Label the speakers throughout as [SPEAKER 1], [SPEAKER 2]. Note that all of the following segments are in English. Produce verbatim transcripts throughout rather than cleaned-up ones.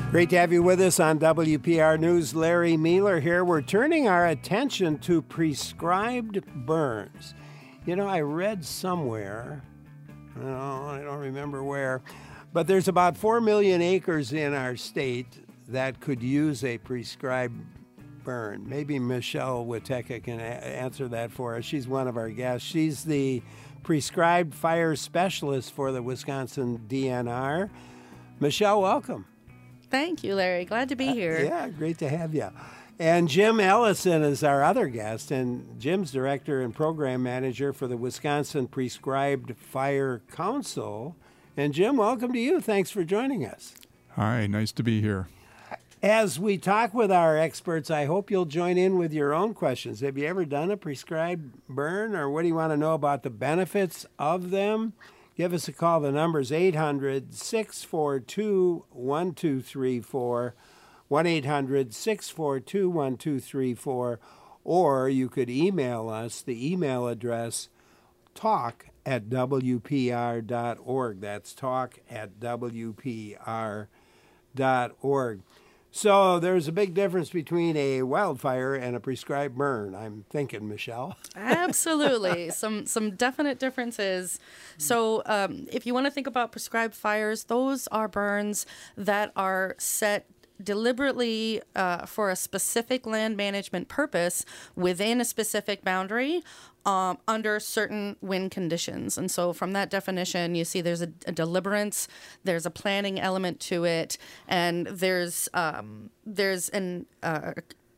[SPEAKER 1] Great to have you with us on W P R News. Larry Mueller here. We're turning our attention to prescribed burns. You know, I read somewhere, oh, I don't remember where, but there's about four million acres in our state that could use a prescribed burn. Maybe Michelle Witeka can a- answer that for us. She's one of our guests. She's the prescribed fire specialist for the Wisconsin D N R. Michelle, welcome.
[SPEAKER 2] Thank you, Larry. Glad to be here.
[SPEAKER 1] Uh, yeah, great to have you. And Jim Ellison is our other guest, and Jim's director and program manager for the Wisconsin Prescribed Fire Council. And Jim, welcome to you. Thanks for joining us.
[SPEAKER 3] Hi, nice to be here.
[SPEAKER 1] As we talk with our experts, I hope you'll join in with your own questions. Have you ever done a prescribed burn, or what do you want to know about the benefits of them? Give us a call. The number's eight hundred, six four two, one two three four, one eight hundred, six four two, one two three four, or you could email us. The email address, talk at w p r dot org. That's talk at w p r dot org. So there's a big difference between a wildfire and a prescribed burn, I'm thinking, Michelle.
[SPEAKER 2] Absolutely. some some definite differences. So um, if you want to think about prescribed fires, those are burns that are set deliberately uh, for a specific land management purpose within a specific boundary um, under certain wind conditions. And so from that definition, you see there's a, a deliberance, there's a planning element to it, and there's um, there's an uh,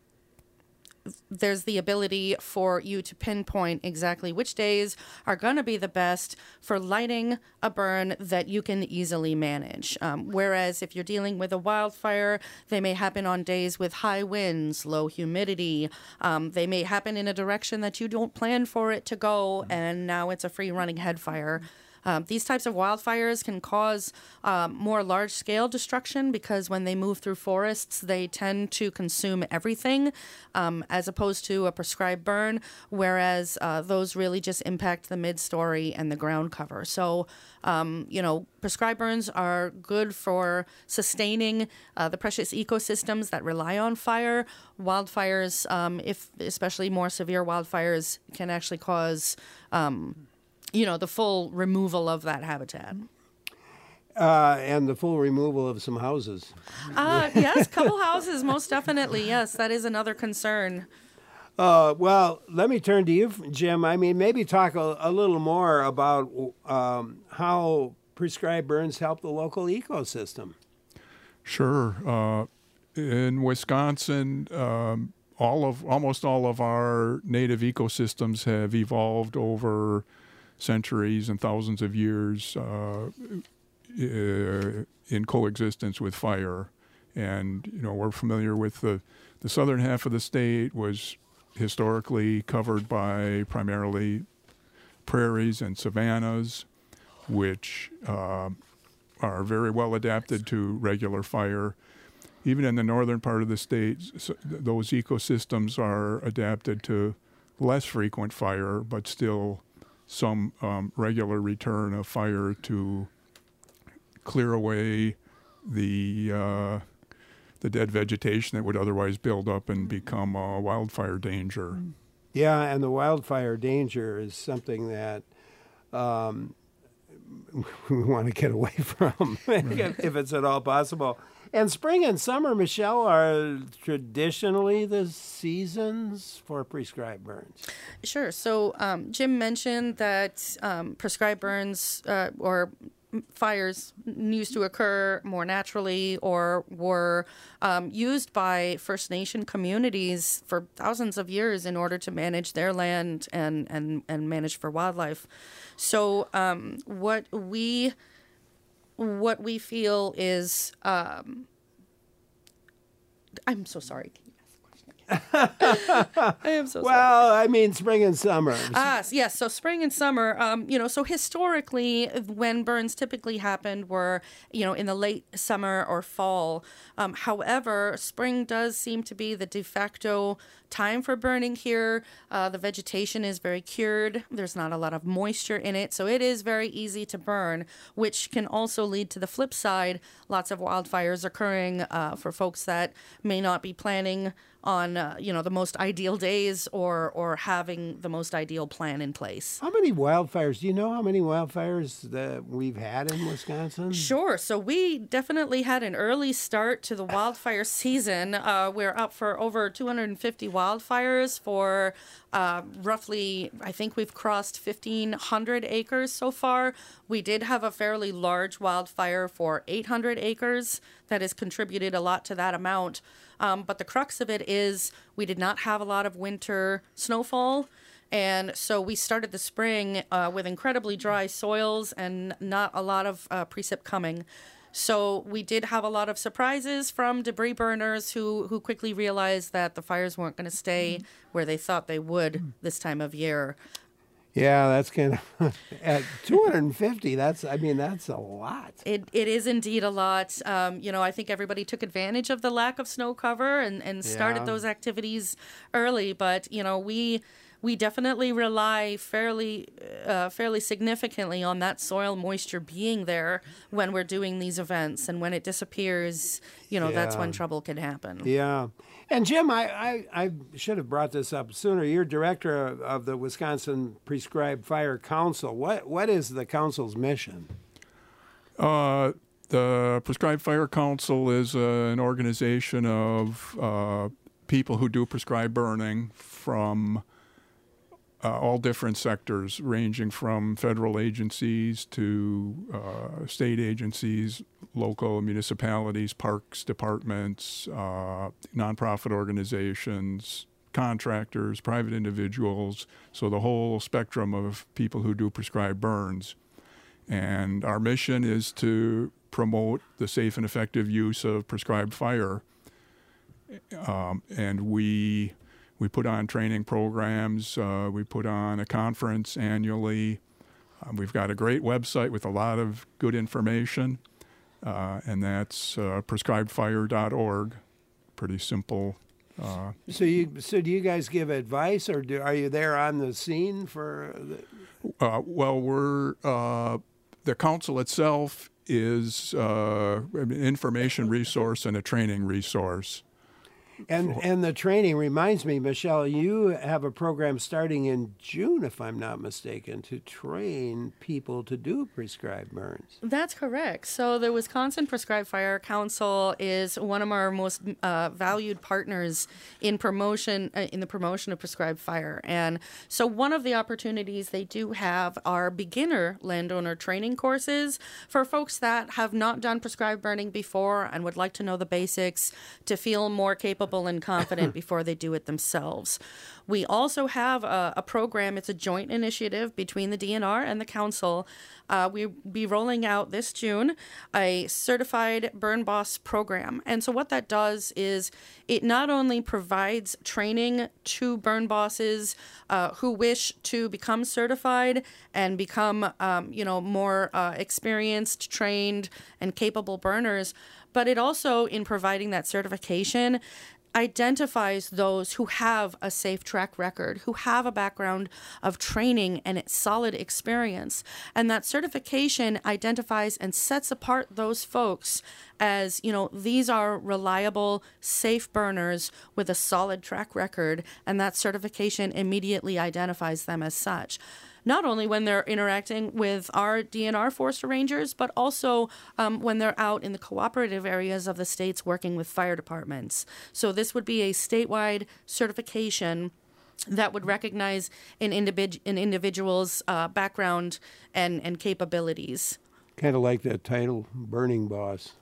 [SPEAKER 2] there's the ability for you to pinpoint exactly which days are going to be the best for lighting a burn that you can easily manage. Um, whereas if you're dealing with a wildfire, they may happen on days with high winds, low humidity. Um, they may happen in a direction that you don't plan for it to go, and now it's a free-running head fire. Um, these types of wildfires can cause um, more large-scale destruction because when they move through forests, they tend to consume everything um, as opposed to a prescribed burn, whereas uh, those really just impact the mid-story and the ground cover. So, um, you know, prescribed burns are good for sustaining uh, the precious ecosystems that rely on fire. Wildfires, um, if especially more severe wildfires, can actually cause um, you know, the full removal of that habitat.
[SPEAKER 1] Uh, and the full removal of some houses.
[SPEAKER 2] Uh, yes, couple houses, most definitely. Yes, that is another concern.
[SPEAKER 1] Uh, well, let me turn to you, Jim. I mean, maybe talk a, a little more about um, how prescribed burns help the local ecosystem.
[SPEAKER 3] Sure. Uh, in Wisconsin, um, all of almost all of our native ecosystems have evolved over centuries and thousands of years uh, in coexistence with fire. And, you know, we're familiar with the, the southern half of the state was historically covered by primarily prairies and savannas, which uh, are very well adapted to regular fire. Even in the northern part of the state, so those ecosystems are adapted to less frequent fire, but still some um, regular return of fire to clear away the uh, the dead vegetation that would otherwise build up and become a wildfire danger.
[SPEAKER 1] Yeah, and the wildfire danger is something that um, we want to get away from, if, if it's at all possible. And spring and summer, Michelle, are traditionally the seasons for prescribed burns.
[SPEAKER 2] Sure. So um, Jim mentioned that um, prescribed burns uh, or fires used to occur more naturally or were um, used by First Nation communities for thousands of years in order to manage their land and, and, and manage for wildlife. So um, what we what we feel is, um, I'm so sorry. Can you ask the question I am so sorry.
[SPEAKER 1] Well, I mean, spring and summer.
[SPEAKER 2] Ah, yes. So spring and summer, um, you know, so historically, when burns typically happened were, you know, in the late summer or fall. Um, however, spring does seem to be the de facto time for burning here. Uh, the vegetation is very cured. There's not a lot of moisture in it, so it is very easy to burn, which can also lead to the flip side, lots of wildfires occurring uh, for folks that may not be planning on uh, you know the most ideal days or or having the most ideal plan in place.
[SPEAKER 1] How many wildfires? Do you know how many wildfires that we've had in Wisconsin?
[SPEAKER 2] Sure. So we definitely had an early start to the wildfire season. Uh, we're up for over two hundred fifty wildfires for uh, roughly, I think we've crossed fifteen hundred acres so far. We did have a fairly large wildfire for eight hundred acres that has contributed a lot to that amount. Um, but the crux of it is we did not have a lot of winter snowfall. And so we started the spring uh, with incredibly dry soils and not a lot of uh, precip coming. So we did have a lot of surprises from debris burners who, who quickly realized that the fires weren't going to stay where they thought they would this time of year.
[SPEAKER 1] Yeah, that's kind of at two hundred fifty. That's I mean that's a lot.
[SPEAKER 2] It it is indeed a lot. Um, you know, I think everybody took advantage of the lack of snow cover and, and started
[SPEAKER 1] Yeah.
[SPEAKER 2] those activities early. But you know, we we definitely rely fairly uh, fairly significantly on that soil moisture being there when we're doing these events. And when it disappears, you know, that's
[SPEAKER 1] Yeah.
[SPEAKER 2] when trouble can happen.
[SPEAKER 1] Yeah. And Jim, I, I, I should have brought this up sooner. You're director of, of the Wisconsin Prescribed Fire Council. What what is the council's mission?
[SPEAKER 3] Uh, the Prescribed Fire Council is uh, an organization of uh, people who do prescribed burning from uh, all different sectors, ranging from federal agencies to uh, state agencies, local municipalities, parks departments, uh, nonprofit organizations, contractors, private individuals, so the whole spectrum of people who do prescribed burns. And our mission is to promote the safe and effective use of prescribed fire. Um, and we we put on training programs. Uh, we put on a conference annually. Um, we've got a great website with a lot of good information, uh, and that's uh, prescribed fire dot org. Pretty simple. Uh,
[SPEAKER 1] So you so do you guys give advice, or do, are you there on the scene for? The...
[SPEAKER 3] uh, well, we're uh, the council itself is uh, an information resource and a training resource.
[SPEAKER 1] And and the training reminds me, Michelle, you have a program starting in June, if I'm not mistaken, to train people to do prescribed burns.
[SPEAKER 2] That's correct. So the Wisconsin Prescribed Fire Council is one of our most uh, valued partners in promotion uh, in the promotion of prescribed fire. And so one of the opportunities they do have are beginner landowner training courses for folks that have not done prescribed burning before and would like to know the basics to feel more capable and confident before they do it themselves. We also have a, a program, it's a joint initiative between the D N R and the council. Uh, we'll be rolling out this June a certified burn boss program. And so what that does is it not only provides training to burn bosses uh, who wish to become certified and become, um, you know, more uh, experienced, trained, and capable burners, but it also, in providing that certification, identifies those who have a safe track record, who have a background of training and solid experience. And that certification identifies and sets apart those folks as, you know, these are reliable, safe burners with a solid track record, and that certification immediately identifies them as such. Not only when they're interacting with our D N R forester rangers, but also um, when they're out in the cooperative areas of the states working with fire departments. So this would be a statewide certification that would recognize an, individ- an individual's uh, background and, and capabilities.
[SPEAKER 1] Kind of like that title, Burning Boss.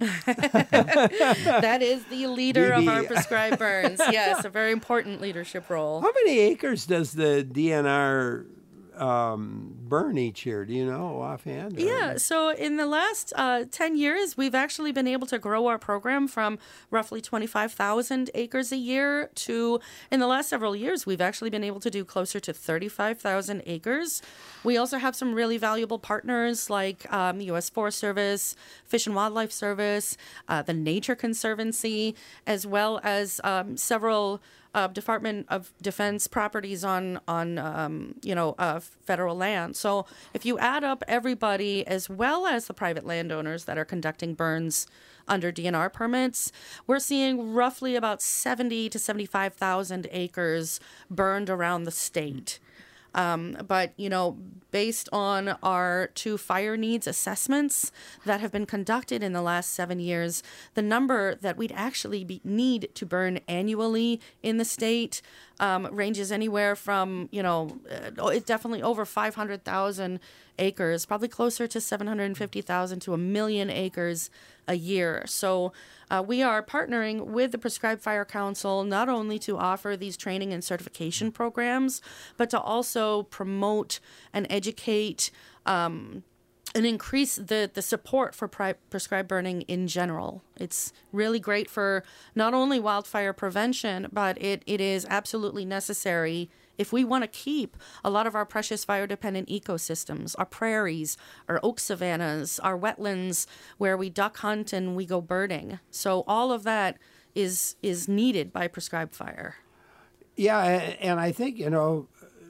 [SPEAKER 2] That is the leader of our
[SPEAKER 1] D B.
[SPEAKER 2] prescribed burns. Yes, a very important leadership role.
[SPEAKER 1] How many acres does the D N R um, burn each year? Do you know offhand? or-
[SPEAKER 2] Yeah, so in the last uh, ten years, we've actually been able to grow our program from roughly twenty-five thousand acres a year to, in the last several years, we've actually been able to do closer to thirty-five thousand acres. We also have some really valuable partners like um, the U S Forest Service, Fish and Wildlife Service, uh, the Nature Conservancy, as well as um, several Uh, Department of Defense properties on on um, you know uh, federal land. So if you add up everybody as well as the private landowners that are conducting burns under D N R permits, we're seeing roughly about seventy to seventy-five thousand acres burned around the state. Um, but, you know, based on our two fire needs assessments that have been conducted in the last seven years, the number that we'd actually be, need to burn annually in the state um, ranges anywhere from, you know, uh, it's definitely over five hundred thousand acres, probably closer to seven hundred fifty thousand to a million acres a year. So uh, we are partnering with the Prescribed Fire Council not only to offer these training and certification programs, but to also promote and educate um, and increase the, the support for pri- prescribed burning in general. It's really great for not only wildfire prevention, but it, it is absolutely necessary if we want to keep a lot of our precious fire-dependent ecosystems, our prairies, our oak savannas, our wetlands where we duck hunt and we go birding. So all of that is is needed by prescribed fire.
[SPEAKER 1] Yeah, a- and I think, you know,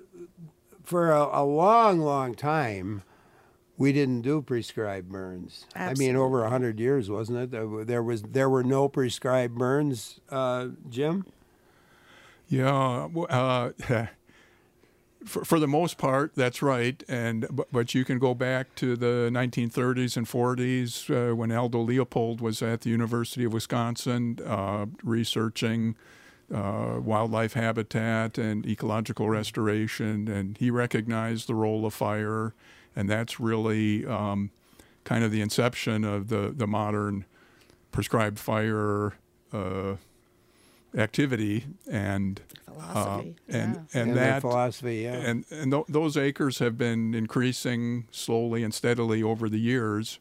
[SPEAKER 1] for a, a long, long time, we didn't do prescribed burns. I mean,
[SPEAKER 2] Absolutely.
[SPEAKER 1] over a hundred years, wasn't it? There there was there were no prescribed burns, uh, Jim.
[SPEAKER 3] Yeah, w- uh, for, for the most part, that's right. And but, but you can go back to the nineteen thirties and forties uh, when Aldo Leopold was at the University of Wisconsin uh, researching uh, wildlife habitat and ecological restoration, and he recognized the role of fire, and that's really um, kind of the inception of the the modern prescribed fire Uh, activity and
[SPEAKER 2] Philosophy,
[SPEAKER 3] uh, and
[SPEAKER 2] yeah.
[SPEAKER 3] and
[SPEAKER 1] And the
[SPEAKER 3] that
[SPEAKER 1] philosophy, yeah.
[SPEAKER 3] and and th- those acres have been increasing slowly and steadily over the years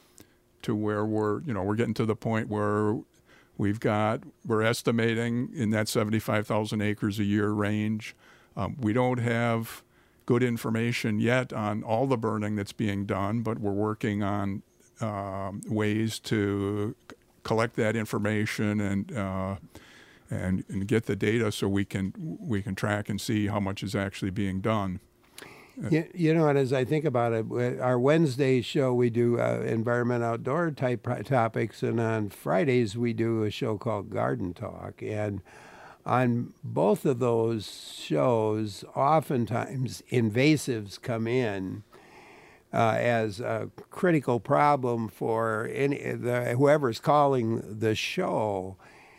[SPEAKER 3] to where we're you know we're getting to the point where we've got we're estimating in that seventy-five thousand acres a year range. Um, we don't have good information yet on all the burning that's being done, but we're working on um, ways to c- collect that information and uh, and and get the data so we can we can track and see how much is actually being done.
[SPEAKER 1] You, you know, and as I think about it, w- our Wednesday show we do uh, environment outdoor type pro- topics, and on Fridays we do a show called Garden Talk. And on both of those shows, oftentimes invasives come in uh, as a critical problem for any the, whoever's calling the show,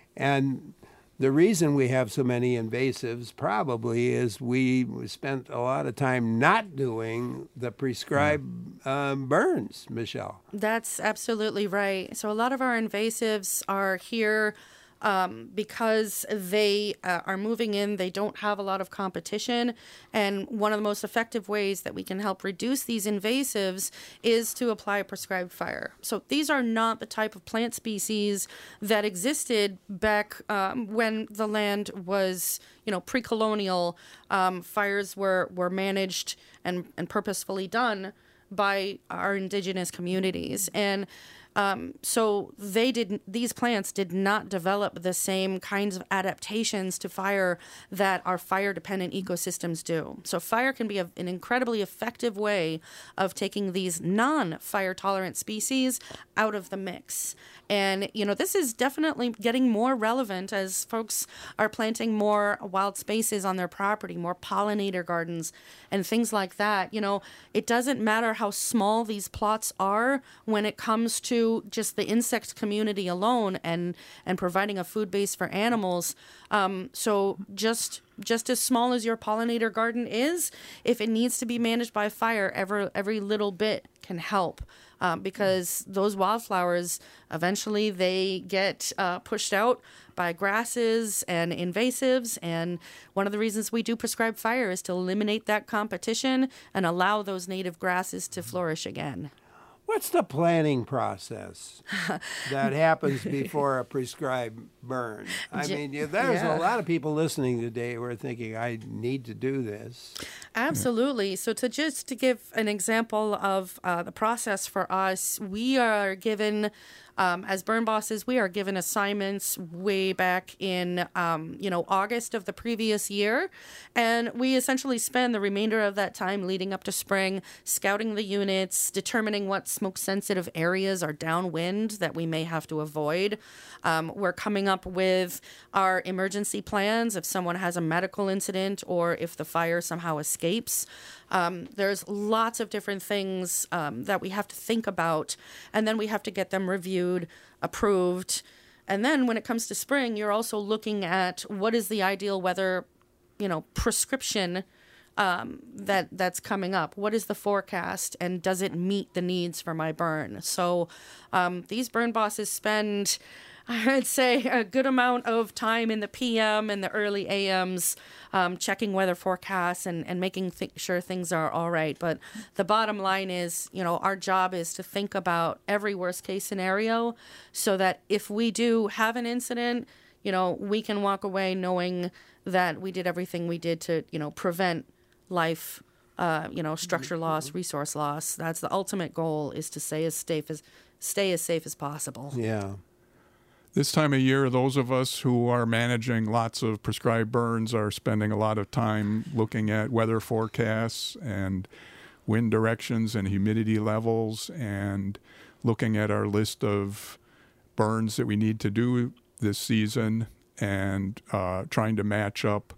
[SPEAKER 1] and the reason we have so many invasives probably is we spent a lot of time not doing the prescribed um, burns, Michelle.
[SPEAKER 2] That's absolutely right. So a lot of our invasives are here um, because they uh, are moving in. They don't have a lot of competition. And one of the most effective ways that we can help reduce these invasives is to apply prescribed fire. So these are not the type of plant species that existed back um, when the land was, you know, pre-colonial. Um, fires were, were managed and, and purposefully done by our indigenous communities. And um, so they didn't, these plants did not develop the same kinds of adaptations to fire that our fire-dependent ecosystems do. So fire can be a, an incredibly effective way of taking these non-fire-tolerant species out of the mix. And, you know, this is definitely getting more relevant as folks are planting more wild spaces on their property, more pollinator gardens and things like that. You know, it doesn't matter how small these plots are when it comes to to just the insect community alone and and providing a food base for animals. Um, so just just as small as your pollinator garden is, if it needs to be managed by fire, every every little bit can help. Um, because those wildflowers, eventually they get uh, pushed out by grasses and invasives. And one of the reasons we do prescribe fire is to eliminate that competition and allow those native grasses to flourish again.
[SPEAKER 1] What's the planning process that happens before a prescribed burn? I mean, yeah, there's
[SPEAKER 2] yeah.
[SPEAKER 1] a lot of people listening today who are thinking, I need to do this.
[SPEAKER 2] Absolutely. So to just to give an example of uh, the process for us, we are given, um, as burn bosses, we are given assignments way back in, um, you know, August of the previous year. And we essentially spend the remainder of that time leading up to spring, scouting the units, determining what smoke-sensitive areas are downwind that we may have to avoid. Um, we're coming up with our emergency plans if someone has a medical incident or if the fire somehow escapes. Um, there's lots of different things um, that we have to think about, and then we have to get them reviewed, approved. And then when it comes to spring, you're also looking at what is the ideal weather, you know, prescription um, that that's coming up. What is the forecast, and does it meet the needs for my burn? So um, these burn bosses spend, I'd say, a good amount of time in the P M and the early A Ms um, checking weather forecasts and, and making th- sure things are all right. But the bottom line is, you know, our job is to think about every worst case scenario so that if we do have an incident, you know, we can walk away knowing that we did everything we did to, you know, prevent life, uh, you know, structure loss, resource loss. That's the ultimate goal, is to stay as safe as stay as safe as possible.
[SPEAKER 1] Yeah.
[SPEAKER 3] This time of year, those of us who are managing lots of prescribed burns are spending a lot of time looking at weather forecasts and wind directions and humidity levels and looking at our list of burns that we need to do this season and uh, trying to match up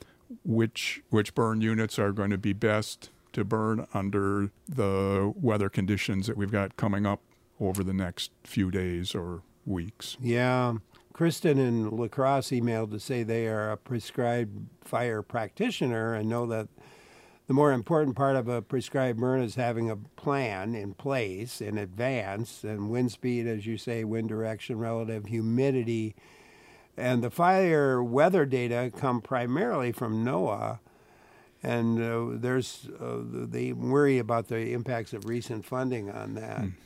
[SPEAKER 3] which which burn units are going to be best to burn under the weather conditions that we've got coming up over the next few days or weeks.
[SPEAKER 1] Yeah. Kristen in La Crosse emailed to say they are a prescribed fire practitioner and know that the more important part of a prescribed burn is having a plan in place in advance, and wind speed, as you say, wind direction, relative humidity. And the fire weather data come primarily from NOAA, and uh, there's uh, they worry about the impacts of recent funding on that. Mm.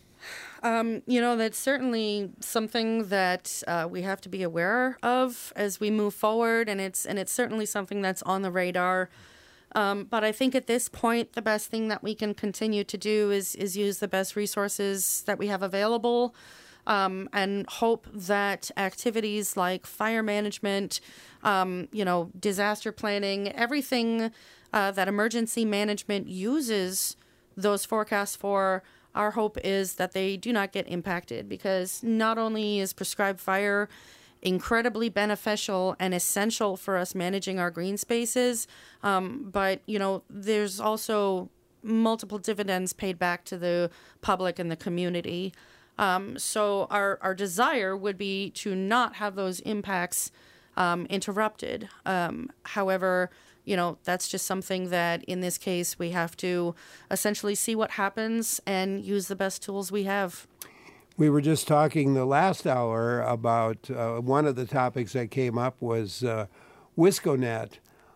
[SPEAKER 2] Um, you know, that's certainly something that uh, we have to be aware of as we move forward, and it's and it's certainly something that's on the radar. Um, but I think at this point, the best thing that we can continue to do is is use the best resources that we have available, um, and hope that activities like fire management, um, you know, disaster planning, everything uh, that emergency management uses those forecasts for, our hope is that they do not get impacted, because not only is prescribed fire incredibly beneficial and essential for us managing our green spaces, um, but, you know, there's also multiple dividends paid back to the public and the community. Um, so our, our desire would be to not have those impacts um, interrupted. Um, however, you know, that's just something that in this case we have to essentially see what happens and use the best tools we have.
[SPEAKER 1] We were just talking the last hour about uh, one of the topics that came up was uh, Wisconet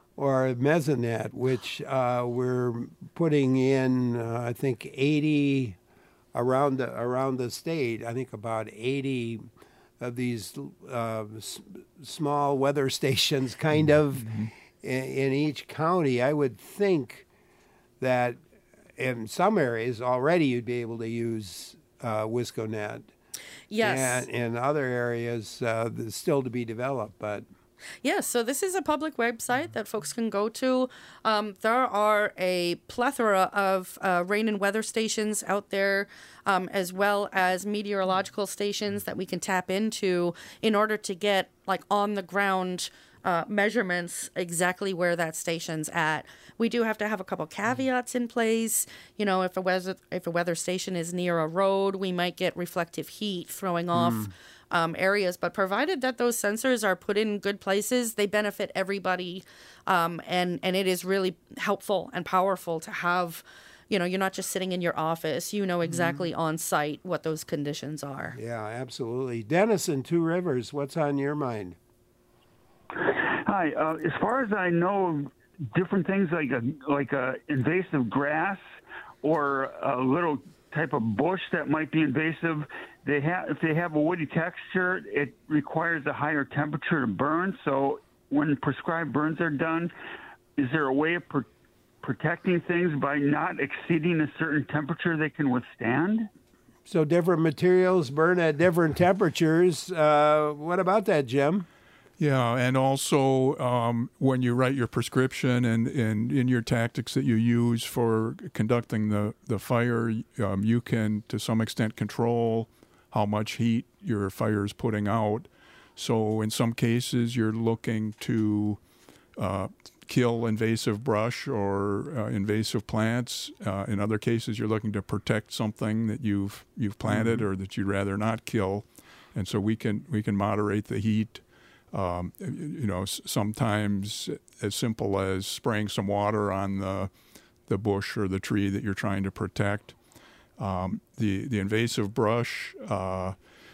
[SPEAKER 1] or Mesonet, which uh, we're putting in, uh, I think, eighty around the, around the state. I think about eighty of these uh, s- small weather stations kind of mm-hmm. in, in each county. I would think that in some areas already you'd be able to use Uh, Wisconet.
[SPEAKER 2] Yes.
[SPEAKER 1] And in other areas, uh, there's still to be developed, but.
[SPEAKER 2] Yes, so this is a public website that folks can go to. Um, there are a plethora of uh, rain and weather stations out there, um, as well as meteorological stations that we can tap into in order to get like on the ground uh, measurements exactly where that station's at. We do have to have a couple caveats in place. You know, if a weather if a weather station is near a road, we might get reflective heat throwing off mm. um, areas. But provided that those sensors are put in good places, they benefit everybody, um, and and it is really helpful and powerful to have. You know, you're not just sitting in your office. You know exactly mm-hmm. on site what those conditions are.
[SPEAKER 1] Yeah, absolutely. Dennis in Two Rivers, what's on your mind?
[SPEAKER 4] Hi. Uh, as far as I know, different things like a like a invasive grass or a little type of bush that might be invasive, they have if they have a woody texture, it requires a higher temperature to burn. So when prescribed burns are done, is there a way of per- protecting things by not exceeding a certain temperature they can withstand?
[SPEAKER 1] So different materials burn at different temperatures. Uh, what about that, Jim?
[SPEAKER 3] Yeah, and also um, when you write your prescription and, and in your tactics that you use for conducting the, the fire, um, you can to some extent control how much heat your fire is putting out. So in some cases you're looking to uh, kill invasive brush or uh, invasive plants. Uh, in other cases, you're looking to protect something that you've you've planted mm-hmm. or that you'd rather not kill, and so we can we can moderate the heat. Um, you know, sometimes as simple as spraying some water on the the bush or the tree that you're trying to protect. Um, the the invasive brush. Uh,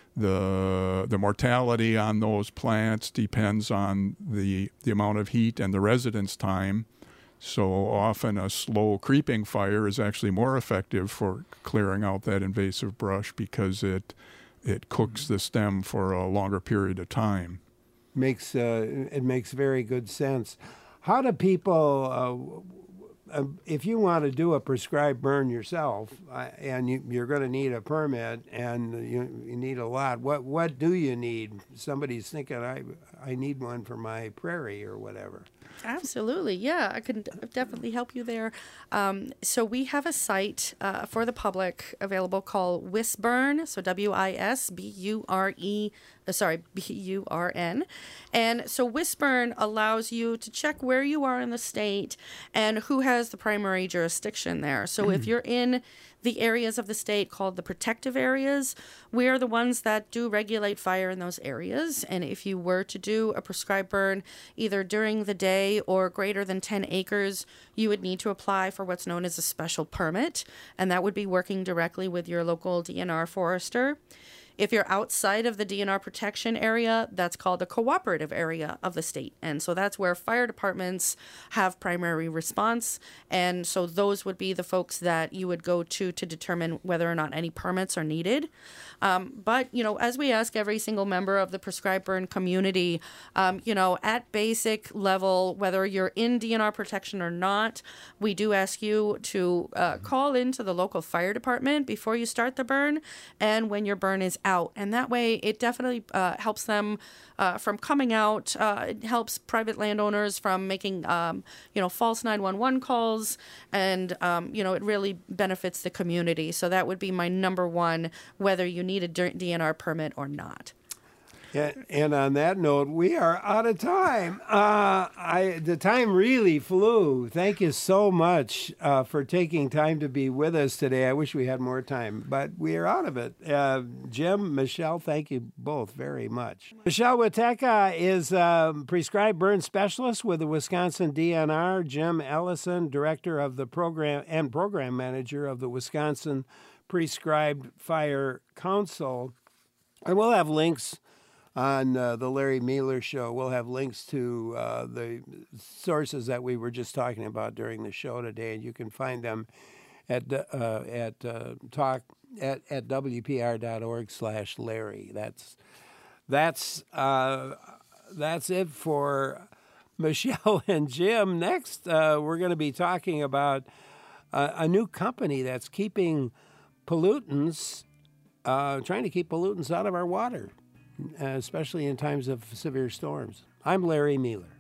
[SPEAKER 3] The the mortality on those plants depends on the the amount of heat and the residence time. So often a slow creeping fire is actually more effective for clearing out that invasive brush because it it cooks the stem for a longer period of time.
[SPEAKER 1] Makes uh, it makes very good sense. How do people? Uh, Uh, if you want to do a prescribed burn yourself, uh, and you, you're going to need a permit, and you, you need a lot, what what do you need? Somebody's thinking, I I need one for my prairie or whatever.
[SPEAKER 2] Absolutely, yeah, I can definitely help you there. Um, so we have a site uh, for the public available called WisBurn, so W I S B U R E, uh, sorry, B U R N. And so WisBurn allows you to check where you are in the state and who has the primary jurisdiction there. So if you're in the areas of the state called the protective areas, we are the ones that do regulate fire in those areas. And if you were to do a prescribed burn either during the day or greater than ten acres, you would need to apply for what's known as a special permit. And that would be working directly with your local D N R forester. If you're outside of the D N R protection area, that's called the cooperative area of the state. And so that's where fire departments have primary response. And so those would be the folks that you would go to to determine whether or not any permits are needed. Um, but, you know, as we ask every single member of the prescribed burn community, um, you know, at basic level, whether you're in D N R protection or not, we do ask you to uh, call into the local fire department before you start the burn and when your burn is out. And that way it definitely uh, helps them uh, from coming out. Uh, it helps private landowners from making, um, you know, false nine one one calls. And, um, you know, it really benefits the community. So that would be my number one, whether you need a D N R permit or not.
[SPEAKER 1] Yeah, and on that note, we are out of time. Uh, I the time really flew. Thank you so much uh, for taking time to be with us today. I wish we had more time, but we are out of it. Uh, Jim, Michelle, thank you both very much. Michelle Witeka is a prescribed burn specialist with the Wisconsin D N R. Jim Ellison, director of the program and program manager of the Wisconsin Prescribed Fire Council. And we'll have links on uh, the Larry Mealer Show. We'll have links to uh, the sources that we were just talking about during the show today, and you can find them at uh, at uh, talk at, at W P R dot org slash Larry. That's that's uh, that's it for Michelle and Jim. Next, uh, we're going to be talking about uh, a new company that's keeping pollutants, uh, trying to keep pollutants out of our water, especially in times of severe storms. I'm Larry Mealer.